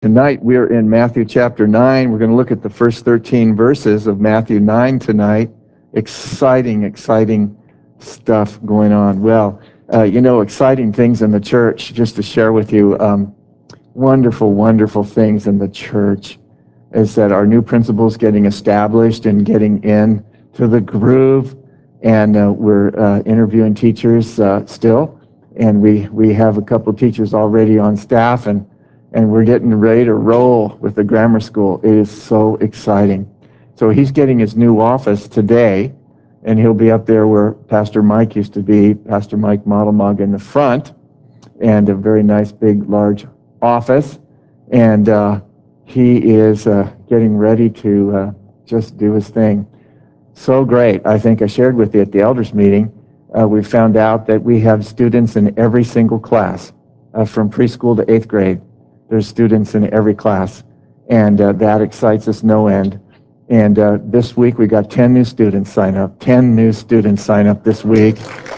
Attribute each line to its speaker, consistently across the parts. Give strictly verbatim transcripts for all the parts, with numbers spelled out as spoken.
Speaker 1: Tonight we're in Matthew chapter nine. We're going to look at the first thirteen verses of Matthew nine tonight. Exciting, exciting stuff going on. Well, uh, you know, exciting things in the church, just to share with you, um, wonderful, wonderful things in the church is that our new principals getting established and getting in to the groove. And uh, we're uh, interviewing teachers uh, still. And we, we have a couple teachers already on staff, and and we're getting ready to roll with the grammar school. It is so exciting. So he's getting his new office today, and he'll be up there where Pastor Mike used to be, Pastor Mike Modelmog in the front, and a very nice, big, large office. And uh, he is uh, getting ready to uh, just do his thing. So great. I think I shared with you at the elders meeting, uh, we found out that we have students in every single class, uh, from preschool to eighth grade. There's students in every class, and uh, that excites us no end. And uh, this week we got ten new students sign up. ten new students sign up this week.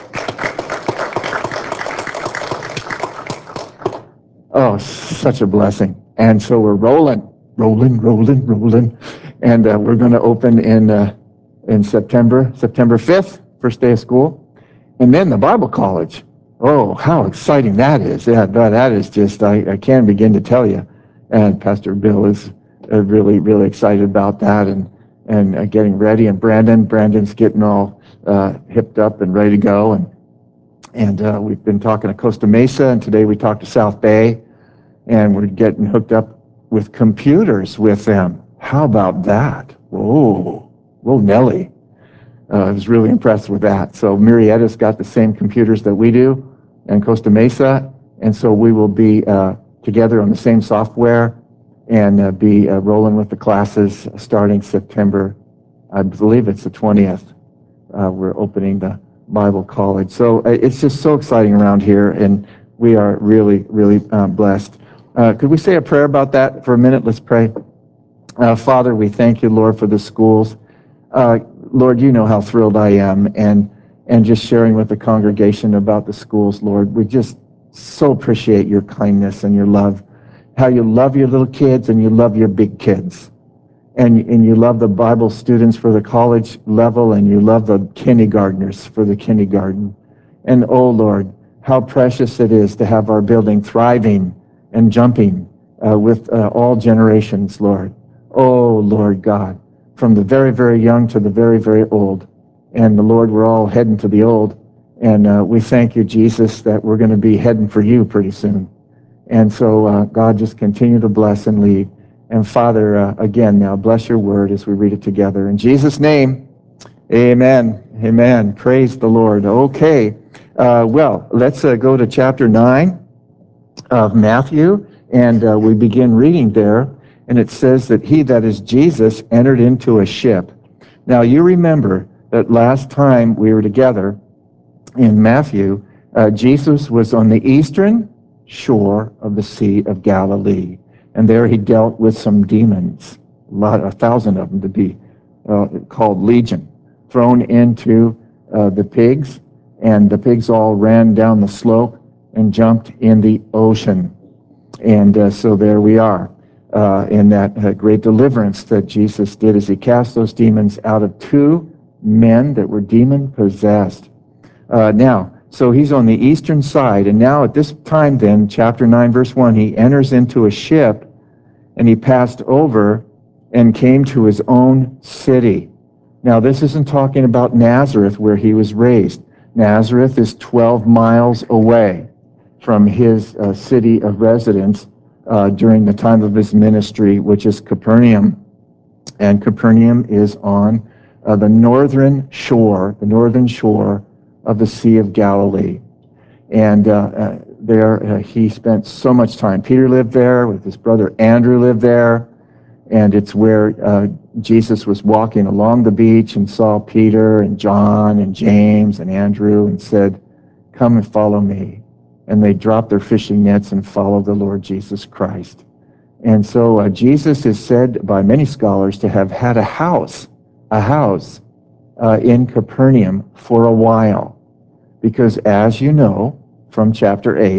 Speaker 1: Oh, such a blessing. And so we're rolling, rolling, rolling, rolling. And uh, we're going to open in uh, in September, September fifth, first day of school. And then the Bible college. Oh, how exciting that is. Yeah, that is just, I, I can't begin to tell you. And Pastor Bill is uh, really, really excited about that and, and uh, getting ready. And Brandon, Brandon's getting all uh, hipped up and ready to go. And, and uh, we've been talking to Costa Mesa, and today we talked to South Bay, and we're getting hooked up with computers with them. How about that? Whoa, whoa, Nelly. Uh, I was really impressed with that. So Murrieta's got the same computers that we do, and Costa Mesa, and so we will be uh, together on the same software and uh, be uh, rolling with the classes starting September, I believe it's the twentieth. Uh, we're opening the Bible college. So uh, it's just so exciting around here, and we are really, really uh, blessed. Uh, could we say a prayer about that for a minute? Let's pray. Uh, Father, we thank you, Lord, for the schools. Uh, Lord, you know how thrilled I am, and and just sharing with the congregation about the schools, Lord. We just so appreciate your kindness and your love, how you love your little kids and you love your big kids, and, and you love the Bible students for the college level, and you love the kindergartners for the kindergarten. And oh, Lord, how precious it is to have our building thriving and jumping uh, with uh, all generations, Lord. Oh, Lord God, from the very, very young to the very, very old. And the Lord, we're all heading to the old. And uh, we thank you, Jesus, that we're going to be heading for you pretty soon. And so, uh, God, just continue to bless and lead. And Father, uh, again, now bless your word as we read it together. In Jesus' name, amen. Amen. Praise the Lord. Okay. Uh, well, let's uh, go to chapter nine of Matthew, and uh, we begin reading there. And it says that he, that is Jesus, entered into a ship. Now, you remember that last time we were together in Matthew, uh, Jesus was on the eastern shore of the Sea of Galilee. And there he dealt with some demons, a, lot, a thousand of them to be uh, called legion, thrown into uh, the pigs. And the pigs all ran down the slope and jumped in the ocean. And uh, so there we are. Uh, in that uh, great deliverance that Jesus did as he cast those demons out of two men that were demon-possessed. Uh, now, so he's on the eastern side, and now at this time then, chapter nine, verse one, he enters into a ship, and he passed over and came to his own city. Now, this isn't talking about Nazareth, where he was raised. Nazareth is twelve miles away from his uh, city of residence, Uh, during the time of his ministry, which is Capernaum. And Capernaum is on uh, the northern shore, the northern shore of the Sea of Galilee. And uh, uh, there uh, he spent so much time. Peter lived there, with his brother Andrew lived there, and it's where uh, Jesus was walking along the beach and saw Peter and John and James and Andrew and said, "Come and follow me." And they dropped their fishing nets and followed the Lord Jesus Christ. And so uh, Jesus is said by many scholars to have had a house, a house uh, in Capernaum for a while. Because as you know, from chapter eight,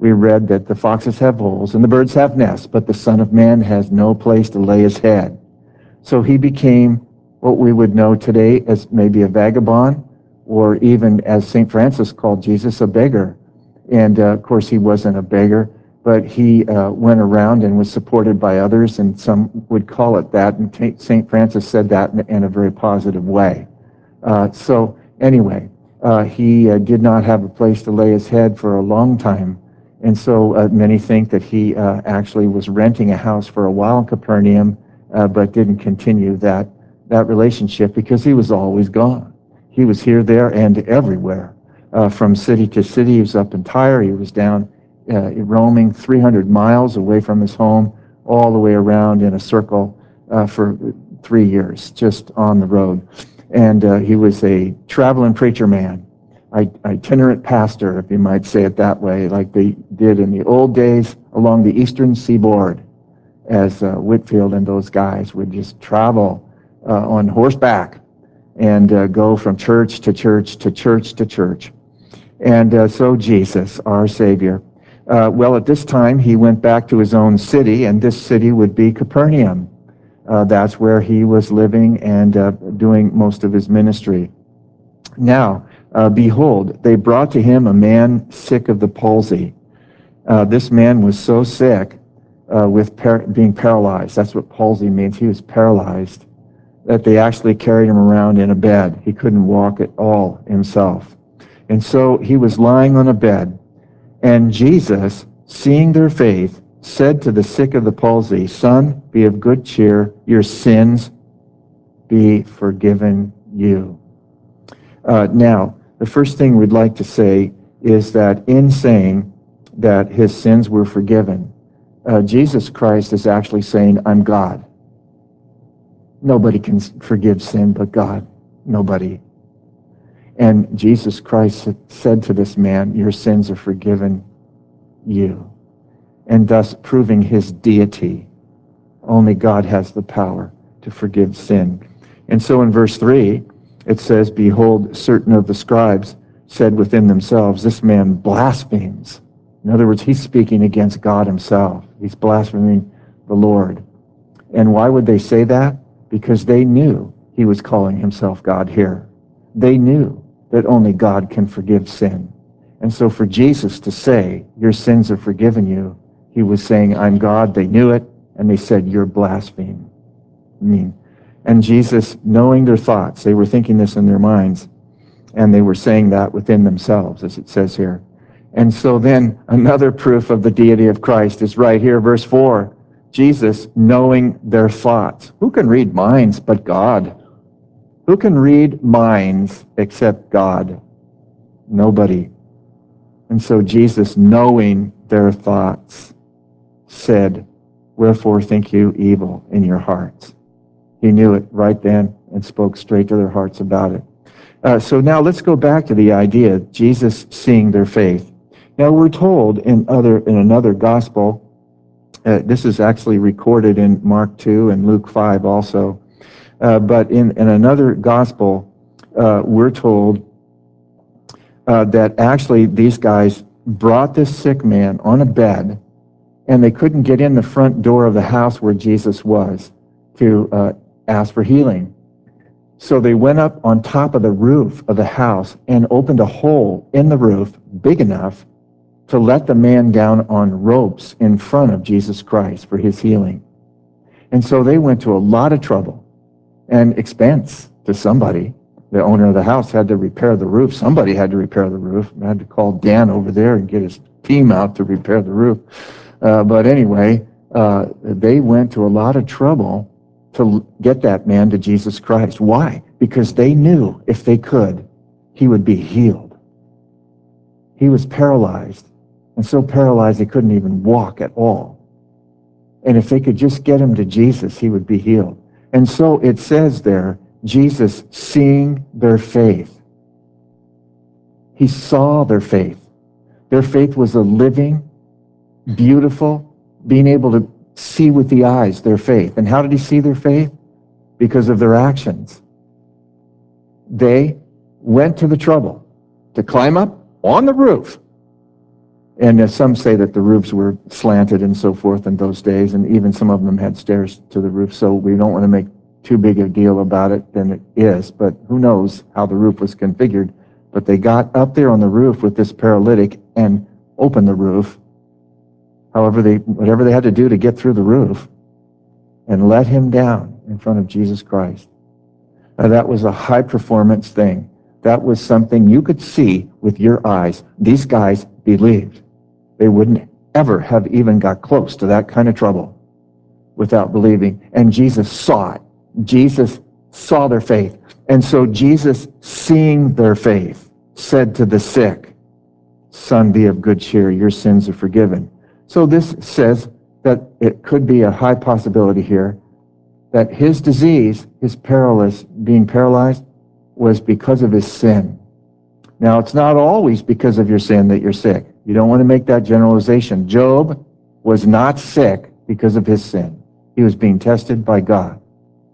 Speaker 1: we read that the foxes have holes and the birds have nests, but the Son of Man has no place to lay his head. So he became what we would know today as maybe a vagabond, or even as Saint Francis called Jesus, a beggar. And uh, of course he wasn't a beggar, but he uh, went around and was supported by others, and some would call it that, and Saint Francis said that in, in a very positive way. Uh, so anyway, uh, he uh, did not have a place to lay his head for a long time. And so uh, many think that he uh, actually was renting a house for a while in Capernaum, uh, but didn't continue that, that relationship because he was always gone. He was here, there, and everywhere. Uh, from city to city, he was up in Tyre, he was down uh, roaming three hundred miles away from his home, all the way around in a circle uh, for three years, just on the road. And uh, he was a traveling preacher man, itinerant pastor, if you might say it that way, like they did in the old days along the eastern seaboard, as uh, Whitefield and those guys would just travel uh, on horseback and uh, go from church to church to church to church. And uh, so Jesus, our Savior, uh, well, at this time, he went back to his own city, and this city would be Capernaum. Uh, that's where he was living and uh, doing most of his ministry. Now, uh, behold, they brought to him a man sick of the palsy. Uh, this man was so sick uh, with par- being paralyzed. That's what palsy means. He was paralyzed, that they actually carried him around in a bed. He couldn't walk at all himself. And so he was lying on a bed. And Jesus, seeing their faith, said to the sick of the palsy, "Son, be of good cheer. Your sins be forgiven you." Uh, now, the first thing we'd like to say is that in saying that his sins were forgiven, uh, Jesus Christ is actually saying, "I'm God." Nobody can forgive sin but God. Nobody. And Jesus Christ said to this man, "Your sins are forgiven you," and thus proving his deity. Only God has the power to forgive sin. And so in verse three, it says, "Behold, certain of the scribes said within themselves, this man blasphemes." In other words, he's speaking against God himself. He's blaspheming the Lord. And why would they say that? Because they knew he was calling himself God here. They knew that only God can forgive sin. And so for Jesus to say, "Your sins are forgiven you," he was saying, "I'm God." They knew it, and they said, "You're blaspheming." I mean, and Jesus, knowing their thoughts, they were thinking this in their minds, and they were saying that within themselves, as it says here. And so then another proof of the deity of Christ is right here, verse four. Jesus, knowing their thoughts. Who can read minds but God? Who can read minds except God? Nobody. And so Jesus, knowing their thoughts, said, "Wherefore think you evil in your hearts?" He knew it right then and spoke straight to their hearts about it. Uh, so now let's go back to the idea of Jesus seeing their faith. Now we're told in other in another gospel, uh, this is actually recorded in Mark two and Luke five also, uh, but in, in another gospel, uh, we're told uh, that actually these guys brought this sick man on a bed, and they couldn't get in the front door of the house where Jesus was to uh, ask for healing. So they went up on top of the roof of the house and opened a hole in the roof big enough to let the man down on ropes in front of Jesus Christ for his healing. And so they went to a lot of trouble and expense to somebody. The owner of the house had to repair the roof. Somebody had to repair the roof. I had to call Dan over there and get his team out to repair the roof. Uh, but anyway, uh, they went to a lot of trouble to get that man to Jesus Christ. Why? Because they knew if they could, he would be healed. He was paralyzed, and so paralyzed he couldn't even walk at all. And if they could just get him to Jesus, he would be healed. And so it says there, Jesus seeing their faith. He saw their faith. Their faith was a living, beautiful, being able to see with the eyes their faith. And how did he see their faith? Because of their actions. They went to the trouble to climb up on the roof And uh, some say that the roofs were slanted and so forth in those days, and even some of them had stairs to the roof, so we don't want to make too big a deal about it than it is, but who knows how the roof was configured. But they got up there on the roof with this paralytic and opened the roof, however they, whatever they had to do to get through the roof, and let him down in front of Jesus Christ. Now, that was a high-performance thing. That was something you could see with your eyes. These guys believed. They wouldn't ever have even got close to that kind of trouble without believing. And Jesus saw it. Jesus saw their faith. And so Jesus, seeing their faith, said to the sick, "Son, be of good cheer. Your sins are forgiven." So this says that it could be a high possibility here that his disease, his paralysis, being paralyzed, was because of his sin. Now, it's not always because of your sin that you're sick. You don't want to make that generalization. Job was not sick because of his sin. He was being tested by God.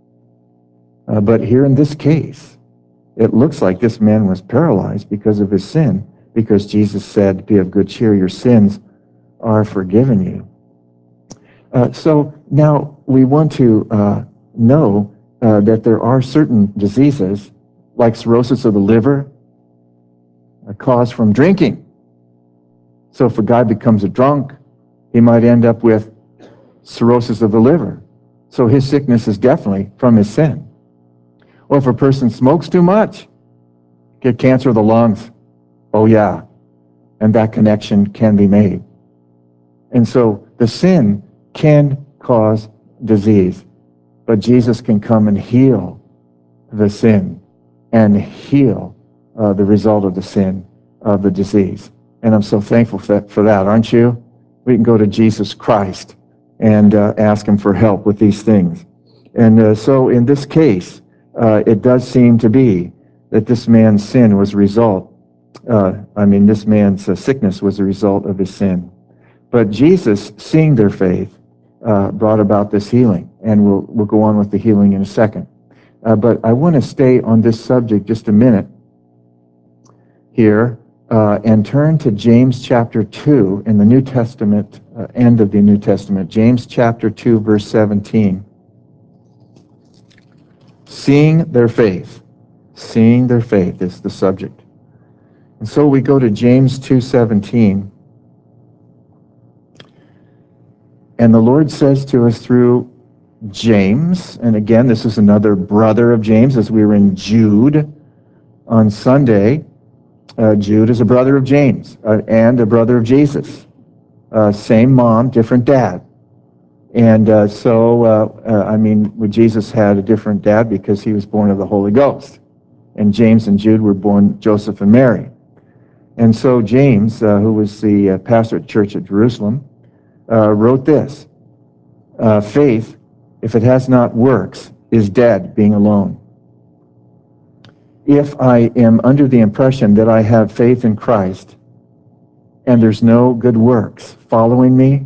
Speaker 1: Uh, but here in this case, it looks like this man was paralyzed because of his sin, because Jesus said, "Be of good cheer, your sins are forgiven you." Uh, so now we want to uh, know uh, that there are certain diseases, like cirrhosis of the liver, are caused from drinking. So if a guy becomes a drunk, he might end up with cirrhosis of the liver. So his sickness is definitely from his sin. Or if a person smokes too much, get cancer of the lungs. Oh yeah, and that connection can be made. And so the sin can cause disease, but Jesus can come and heal the sin and heal uh, the result of the sin of the disease. And I'm so thankful for that, for that, aren't you? We can go to Jesus Christ and uh, ask him for help with these things. And uh, so in this case, uh, it does seem to be that this man's sin was a result, uh, I mean, this man's uh, sickness was a result of his sin. But Jesus, seeing their faith, uh, brought about this healing. And we'll, we'll go on with the healing in a second. Uh, but I want to stay on this subject just a minute here uh, and turn to James chapter two in the New Testament, uh, end of the New Testament. James chapter two, verse seventeen. Seeing their faith. Seeing their faith is the subject. And so we go to James two seventeen. And the Lord says to us through James, and again, this is another brother of James, as we were in Jude on Sunday. Uh, Jude is a brother of James uh, and a brother of Jesus. Uh, same mom, different dad. And uh, so, uh, uh, I mean, Jesus had a different dad because he was born of the Holy Ghost. And James and Jude were born Joseph and Mary. And so James, uh, who was the uh, pastor at church at Jerusalem, uh, wrote this. Uh, faith, if it has not works, is dead, being alone. If I am under the impression that I have faith in Christ and there's no good works following me,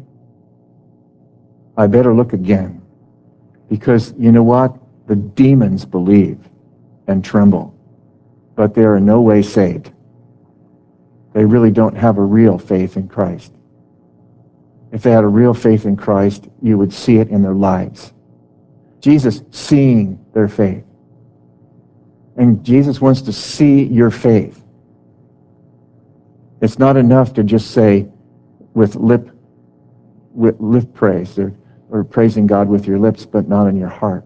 Speaker 1: I better look again. Because you know what? The demons believe and tremble, but they are in no way saved. They really don't have a real faith in Christ. If they had a real faith in Christ, you would see it in their lives. Jesus seeing their faith. And Jesus wants to see your faith. It's not enough to just say with lip, with lip praise or, or praising God with your lips, but not in your heart.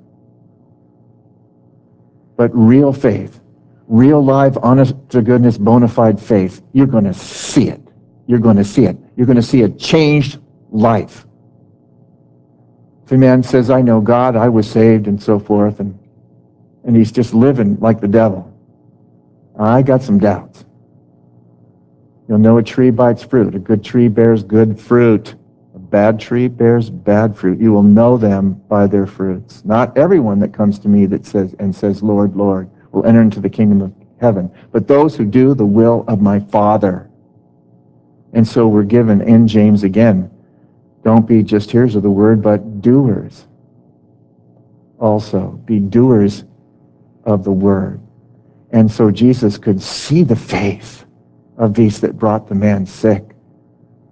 Speaker 1: But real faith, real live, honest to goodness, bona fide faith, you're going to see it. You're going to see it. You're going to see a changed life. If a man says, I know God, I was saved, and so forth, and, and he's just living like the devil, I got some doubts. You'll know a tree by its fruit. A good tree bears good fruit. A bad tree bears bad fruit. You will know them by their fruits. Not everyone that comes to me that says and says, Lord, Lord, will enter into the kingdom of heaven, but those who do the will of my Father. And so we're given in James again, don't be just hearers of the word, but doers. Also, be doers of the word. And so Jesus could see the faith of these that brought the man sick.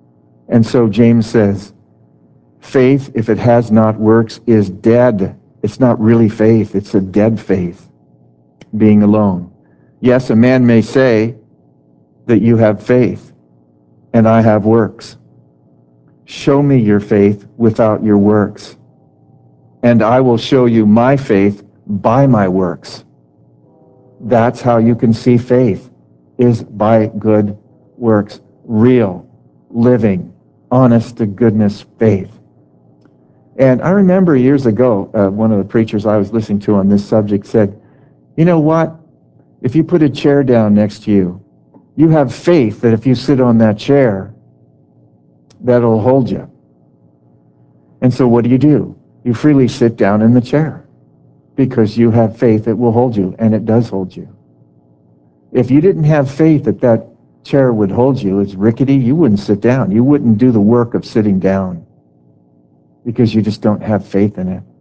Speaker 1: And so James says, faith, if it has not works, is dead. It's not really faith. It's a dead faith, being alone. Yes, a man may say that you have faith and I have works. Show me your faith without your works, and I will show you my faith by my works. That's how you can see faith, is by good works. Real, living, honest to goodness faith. And I remember years ago, uh, one of the preachers I was listening to on this subject said, you know what? If you put a chair down next to you, you have faith that if you sit on that chair, that'll hold you. And so what do you do? You freely sit down in the chair because you have faith it will hold you, and it does hold you. If you didn't have faith that that chair would hold you, it's rickety, you wouldn't sit down. You wouldn't do the work of sitting down because you just don't have faith in it.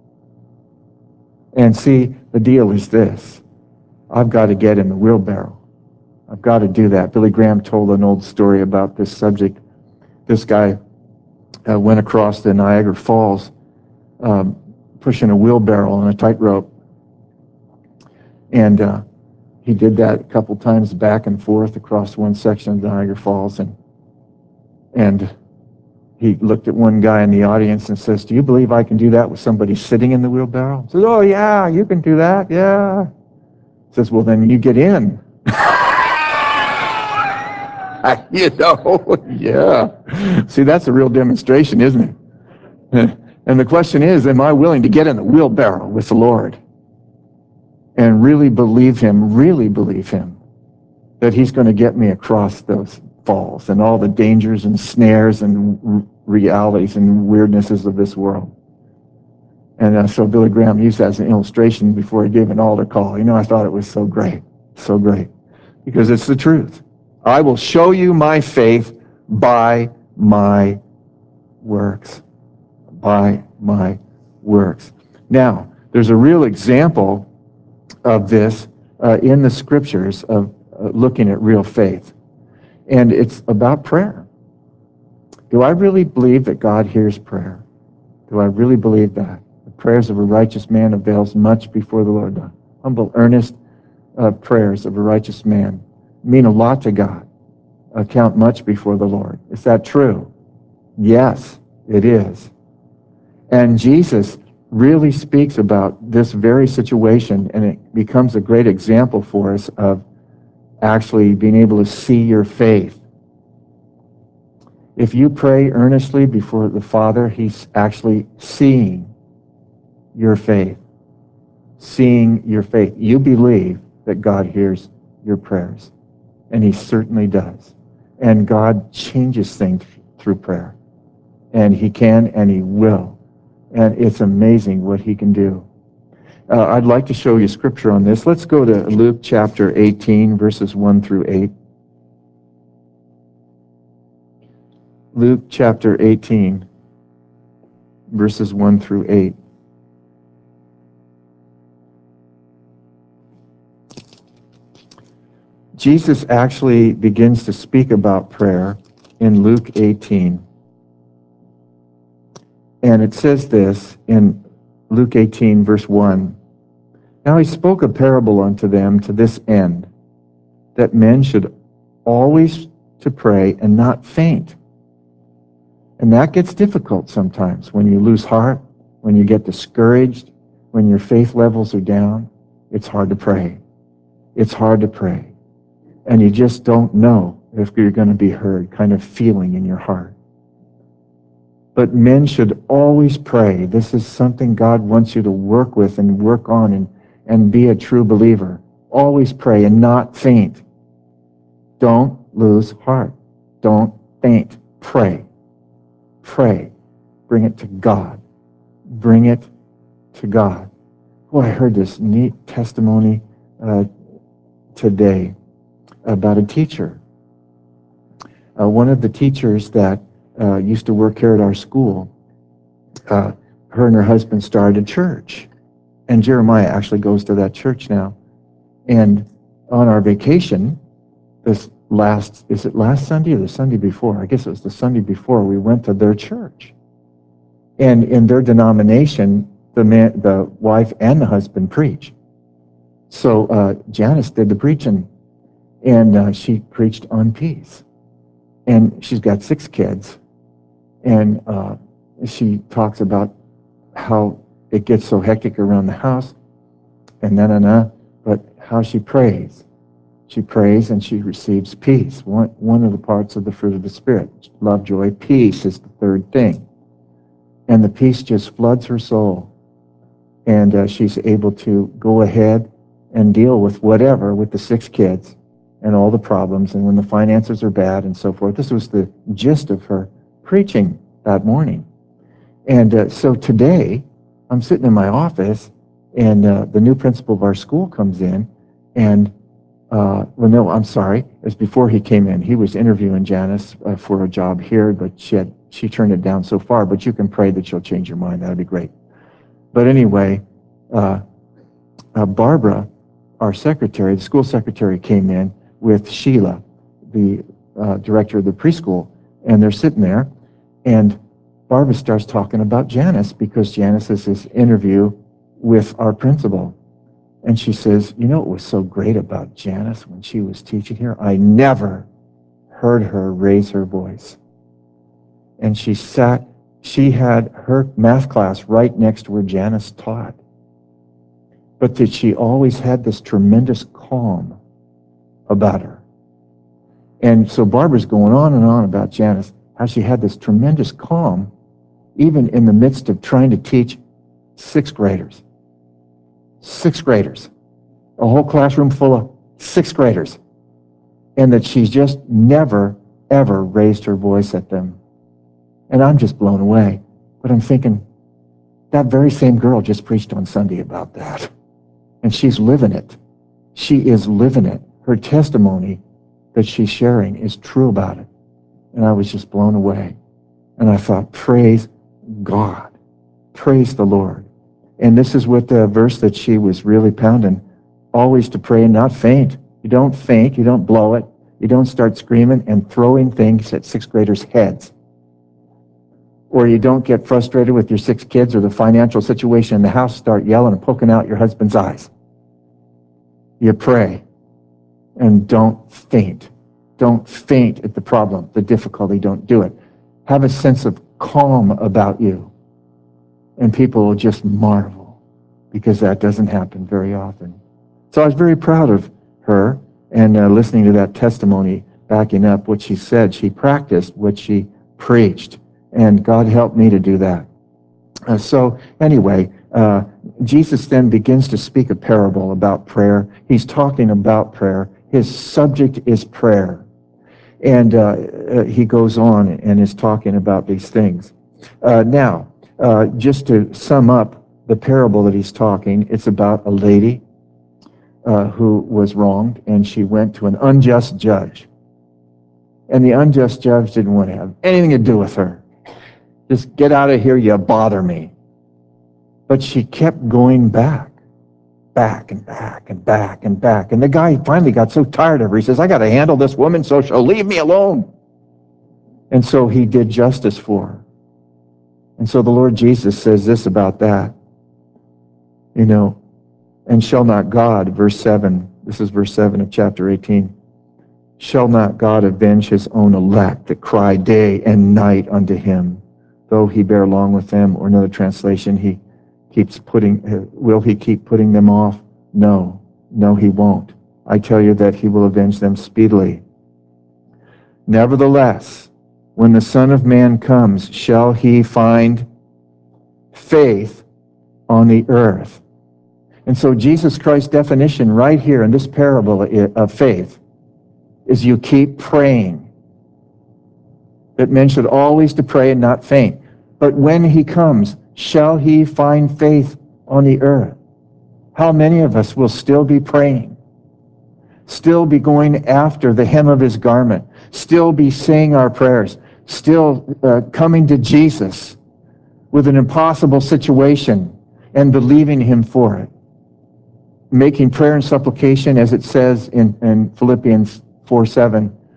Speaker 1: And see, the deal is this. I've got to get in the wheelbarrow. I've got to do that. Billy Graham told an old story about this subject. This guy uh, went across the Niagara Falls um, pushing a wheelbarrow on a tightrope. And uh, he did that a couple times back and forth across one section of the Niagara Falls. And, and he looked at one guy in the audience and says, do you believe I can do that with somebody sitting in the wheelbarrow? He says, oh, yeah, you can do that, yeah. He says, well, then you get in. You know, yeah. See, that's a real demonstration, isn't it? And the question is, am I willing to get in the wheelbarrow with the Lord and really believe him, really believe him, that he's going to get me across those falls and all the dangers and snares and r- realities and weirdnesses of this world? And uh, so Billy Graham used that as an illustration before he gave an altar call. You know, I thought it was so great, so great, because it's the truth. I will show you my faith by my works. By my works. Now, there's a real example of this uh, in the scriptures of uh, looking at real faith. And it's about prayer. Do I really believe that God hears prayer? Do I really believe that? The prayers of a righteous man avails much before the Lord. The humble, earnest uh, prayers of a righteous man mean a lot to God, uh, count much before the Lord. Is that true? Yes, it is. And Jesus really speaks about this very situation, and it becomes a great example for us of actually being able to see your faith. If you pray earnestly before the Father, he's actually seeing your faith. Seeing your faith. You believe that God hears your prayers, and he certainly does. And God changes things through prayer. And he can and he will. And it's amazing what he can do. Uh, I'd like to show you scripture on this. Let's go to Luke chapter eighteen, verses one through eight. Luke chapter eighteen, verses one through eight. Jesus actually begins to speak about prayer in Luke eighteen. And it says this in Luke eighteen, verse one. Now he spoke a parable unto them to this end, that men should always to pray and not faint. And that gets difficult sometimes when you lose heart, when you get discouraged, when your faith levels are down. It's hard to pray. It's hard to pray. And you just don't know if you're going to be heard, kind of feeling in your heart. But men should always pray. This is something God wants you to work with and work on and, and be a true believer. Always pray and not faint. Don't lose heart. Don't faint. Pray. Pray. Bring it to God. Bring it to God. Oh, I heard this neat testimony uh, today about a teacher. Uh, one of the teachers that uh, used to work here at our school, uh, her and her husband started a church. And Jeremiah actually goes to that church now. And on our vacation, this last, is it last Sunday or the Sunday before? I guess it was the Sunday before. We went to their church. And in their denomination, the man, the wife and the husband preach. So uh, Janice did the preaching, and uh, she preached on peace. And she's got six kids, and uh, she talks about how it gets so hectic around the house, and na na na, but how she prays. She prays and she receives peace. One, one of the parts of the fruit of the Spirit. Love, joy, peace is the third thing. And the peace just floods her soul. And uh, she's able to go ahead and deal with whatever, with the six kids and all the problems, and when the finances are bad and so forth. This was the gist of her preaching that morning. And uh, so today, I'm sitting in my office, and uh, the new principal of our school comes in, and, uh, well, no, I'm sorry, it was before he came in. He was interviewing Janice uh, for a job here, but she, had, she turned it down so far, but you can pray that she'll change your mind. That would be great. But anyway, uh, uh, Barbara, our secretary, the school secretary, came in with Sheila, the uh, director of the preschool, and they're sitting there, and Barbara starts talking about Janice because Janice is this interview with our principal. And she says, you know what was so great about Janice when she was teaching here? I never heard her raise her voice. And she sat, she had her math class right next to where Janice taught. But that she always had this tremendous calm about her. And so Barbara's going on and on about Janice, how she had this tremendous calm even in the midst of trying to teach sixth graders. Sixth graders. A whole classroom full of sixth graders. And that she's just never, ever raised her voice at them. And I'm just blown away. But I'm thinking, that very same girl just preached on Sunday about that. And she's living it. She is living it. Her testimony that she's sharing is true about it. And I was just blown away. And I thought, praise God. Praise the Lord. And this is what the verse that she was really pounding. Always to pray and not faint. You don't faint. You don't blow it. You don't start screaming and throwing things at sixth graders' heads. Or you don't get frustrated with your six kids or the financial situation in the house, start yelling and poking out your husband's eyes. You pray and don't faint. Don't faint at the problem, the difficulty. Don't do it. Have a sense of calm about you. And people will just marvel because that doesn't happen very often. So I was very proud of her and uh, listening to that testimony, backing up what she said. She practiced what she preached. And God helped me to do that. Uh, so anyway, uh, Jesus then begins to speak a parable about prayer. He's talking about prayer. His subject is prayer. And uh, uh, he goes on and is talking about these things. Uh, now, uh, just to sum up the parable that he's talking, it's about a lady uh, who was wronged, and she went to an unjust judge. And the unjust judge didn't want to have anything to do with her. Just get out of here, you bother me. But she kept going back, back and back and back and back. And the guy finally got so tired of her, he says, I got to handle this woman so she'll leave me alone. And so he did justice for her. And so the Lord Jesus says this about that. You know, and shall not God, verse seven, this is verse seven of chapter eighteen, shall not God avenge his own elect that cry day and night unto him, though he bear long with them? Or another translation, he keeps putting, will he keep putting them off? No, no, he won't. I tell you that he will avenge them speedily. Nevertheless, when the Son of Man comes, shall he find faith on the earth? And so Jesus Christ's definition right here in this parable of faith is you keep praying. That men should always to pray and not faint. But when he comes, shall he find faith on the earth? How many of us will still be praying? Still be going after the hem of his garment? Still be saying our prayers? Still uh, coming to Jesus with an impossible situation and believing him for it? Making prayer and supplication, as it says in, in Philippians four seven,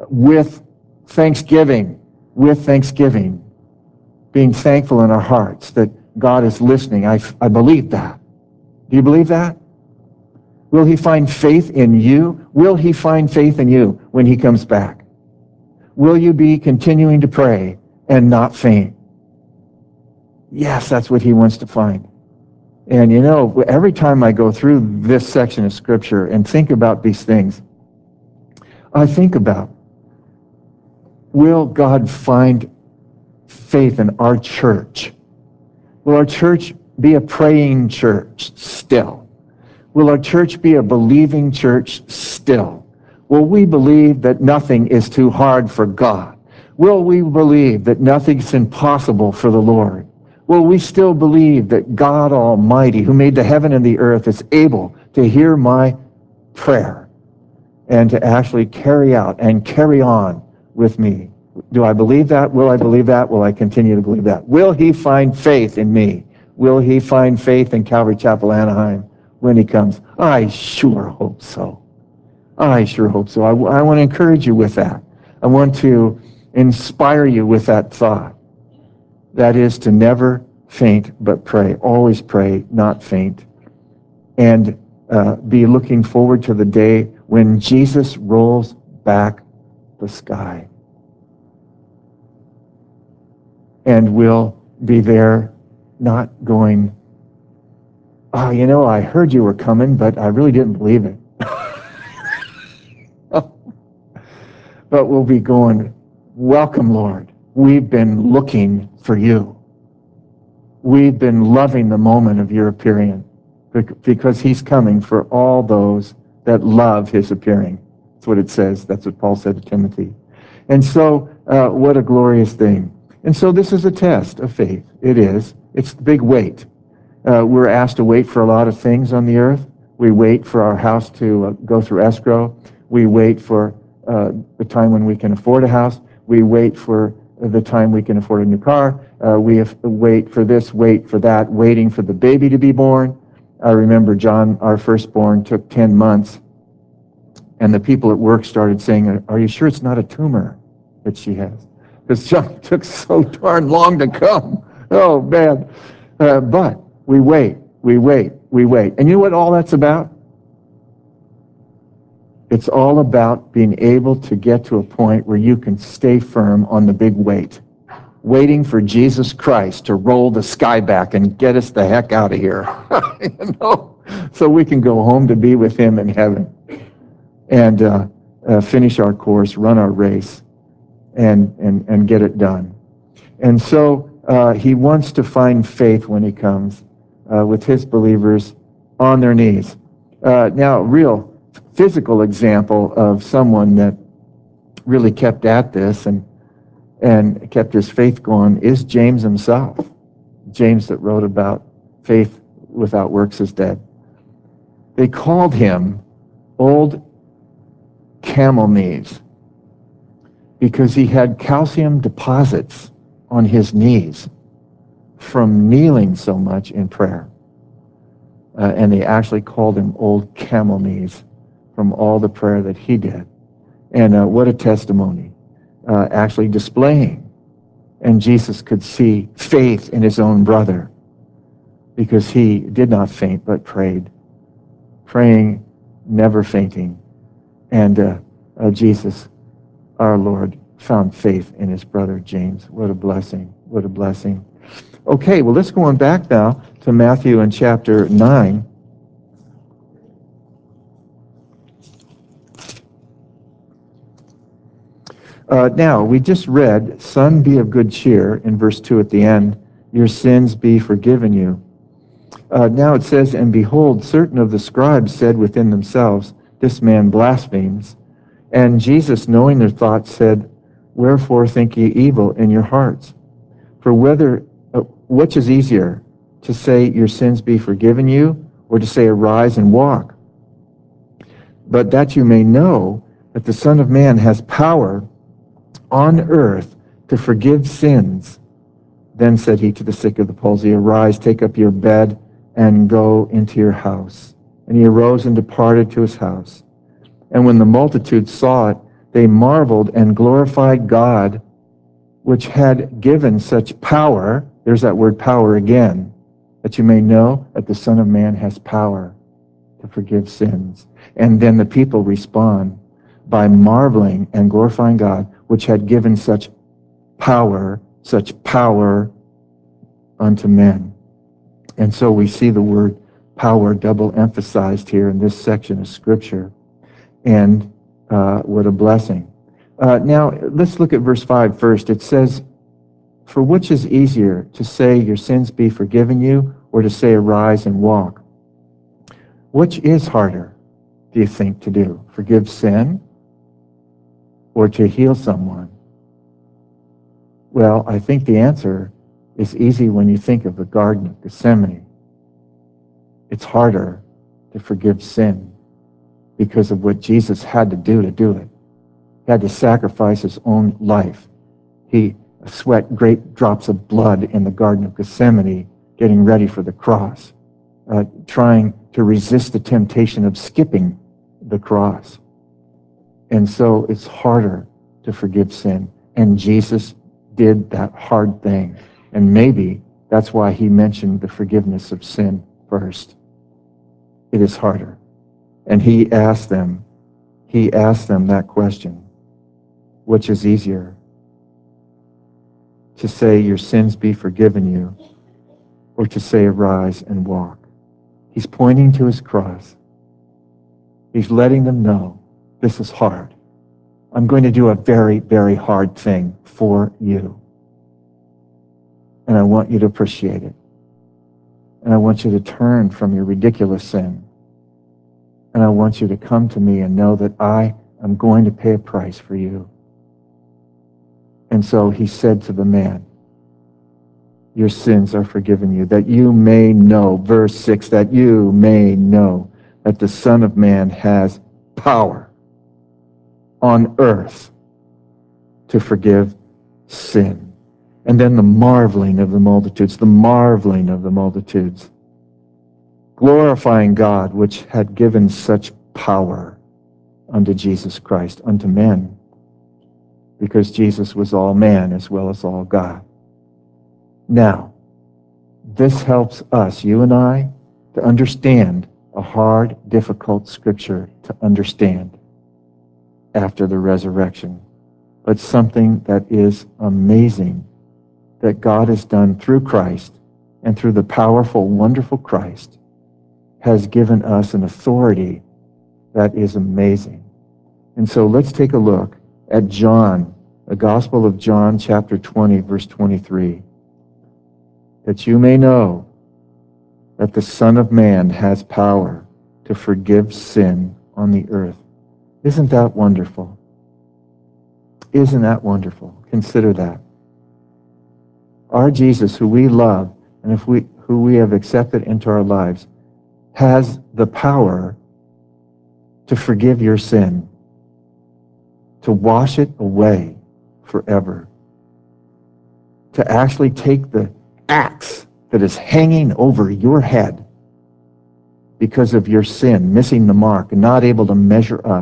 Speaker 1: with thanksgiving, with thanksgiving, being thankful in our hearts that God is listening. I, I believe that. Do you believe that? Will he find faith in you? Will he find faith in you when he comes back? Will you be continuing to pray and not faint? Yes, that's what he wants to find. And you know, every time I go through this section of Scripture and think about these things, I think about, will God find faith in our church? Will our church be a praying church still? Will our church be a believing church still? Will we believe that nothing is too hard for God? Will we believe that nothing's impossible for the Lord? Will we still believe that God Almighty, who made the heaven and the earth, is able to hear my prayer and to actually carry out and carry on with me? Do I believe that? Will I believe that? Will I continue to believe that? Will he find faith in me? Will he find faith in Calvary Chapel, Anaheim when he comes? I sure hope so. I sure hope so. I, I want to encourage you with that. I want to inspire you with that thought. That is to never faint, but pray. Always pray, not faint. And uh, be looking forward to the day when Jesus rolls back the sky. And we'll be there not going, oh, you know, I heard you were coming, but I really didn't believe it. But we'll be going, welcome, Lord. We've been looking for you. We've been loving the moment of your appearing because he's coming for all those that love his appearing. That's what it says. That's what Paul said to Timothy. And so, uh, what a glorious thing. And so this is a test of faith. It is. It's the big wait. Uh, we're asked to wait for a lot of things on the earth. We wait for our house to uh, go through escrow. We wait for uh, the time when we can afford a house. We wait for the time we can afford a new car. Uh, we have to wait for this, wait for that, waiting for the baby to be born. I remember John, our firstborn, took ten months, and the people at work started saying, are you sure it's not a tumor that she has? Because John took so darn long to come. Oh, man. Uh, but we wait, we wait, we wait. And you know what all that's about? It's all about being able to get to a point where you can stay firm on the big wait, waiting for Jesus Christ to roll the sky back and get us the heck out of here, you know, so we can go home to be with him in heaven and uh, uh, finish our course, run our race, and and and get it done. And so uh, he wants to find faith when he comes uh, with his believers on their knees. Uh, now, real physical example of someone that really kept at this and and kept his faith going is James himself. James that wrote about faith without works is dead. They called him Old Camel Knees because he had calcium deposits on his knees from kneeling so much in prayer. Uh, and they actually called him Old Camel Knees from all the prayer that he did. And uh, what a testimony, uh, actually displaying. And Jesus could see faith in his own brother because he did not faint but prayed, praying, never fainting. And uh, uh, Jesus, our Lord, found faith in his brother James. What a blessing. What a blessing. Okay, well, let's go on back now to Matthew in chapter nine. Uh, now, we just read, Son, be of good cheer, in verse two at the end, your sins be forgiven you. Uh, now it says, and behold, certain of the scribes said within themselves, this man blasphemes. And Jesus, knowing their thoughts, said, wherefore think ye evil in your hearts? For whether, uh, which is easier, to say your sins be forgiven you, or to say arise and walk? But that you may know that the Son of Man has power on earth to forgive sins. Then said he to the sick of the palsy, arise, take up your bed, and go into your house. And he arose and departed to his house. And when the multitude saw it, They marveled and glorified God, which had given such power. There's that word power again. That you may know that the Son of Man has power to forgive sins. And then the people respond by marveling and glorifying God, which had given such power, such power unto men. And so we see the word power double emphasized here in this section of Scripture. And uh, what a blessing. Uh, now, let's look at verse five first. It says, "For which is easier, to say your sins be forgiven you, or to say arise and walk?" Which is harder, do you think, to do? Forgive sin or to heal someone? Well, I think the answer is easy when you think of the Garden of Gethsemane. It's harder to forgive sin because of what Jesus had to do to do it. He had to sacrifice his own life. He sweat great drops of blood in the Garden of Gethsemane, getting ready for the cross, uh, trying to resist the temptation of skipping the cross. And so it's harder to forgive sin. And Jesus did that hard thing. And maybe that's why he mentioned the forgiveness of sin first. It is harder. And he asked them, he asked them that question, which is easier, to say your sins be forgiven you, or to say arise and walk? He's pointing to his cross. He's letting them know this is hard. I'm going to do a very, very hard thing for you. And I want you to appreciate it. And I want you to turn from your ridiculous sin. And I want you to come to me and know that I am going to pay a price for you. And so he said to the man, your sins are forgiven you, that you may know, verse six, that you may know that the Son of Man has power on earth to forgive sin. And then the marveling of the multitudes, the marveling of the multitudes, glorifying God, which had given such power unto Jesus Christ, unto men, because Jesus was all man as well as all God. Now, this helps us, you and I, to understand a hard, difficult scripture to understand after the resurrection, but something that is amazing that God has done through Christ, and through the powerful, wonderful Christ has given us an authority that is amazing. And so let's take a look at John, the Gospel of John, chapter twenty, verse twenty-three. That you may know that the Son of Man has power to forgive sin on the earth. Isn't that wonderful? Isn't that wonderful? Consider that. Our Jesus, who we love, and if we who we have accepted into our lives, has the power to forgive your sin, to wash it away forever, to actually take the axe that is hanging over your head because of your sin, missing the mark and not able to measure up.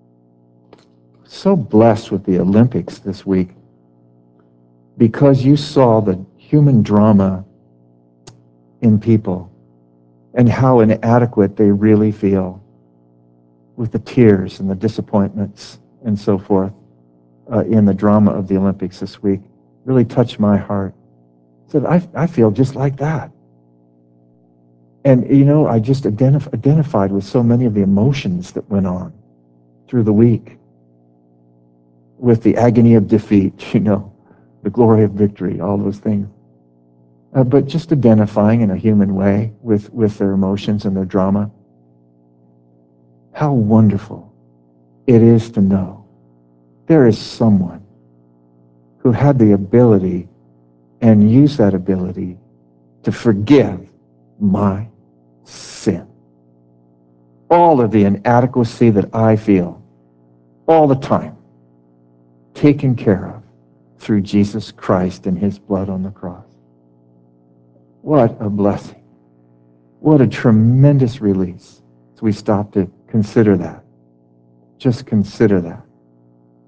Speaker 1: So blessed with the Olympics this week because you saw the human drama in people and how inadequate they really feel with the tears and the disappointments and so forth uh, in the drama of the Olympics this week. Really touched my heart. Said, I, I feel just like that. And, you know, I just identif- identified with so many of the emotions that went on through the week, with the agony of defeat, you know, the glory of victory, all those things. Uh, but just identifying in a human way with, with their emotions and their drama. How wonderful it is to know there is someone who had the ability and used that ability to forgive my sin. All of the inadequacy that I feel all the time, taken care of through Jesus Christ and his blood on the cross. What a blessing. What a tremendous release. So we stop to consider that. Just consider that.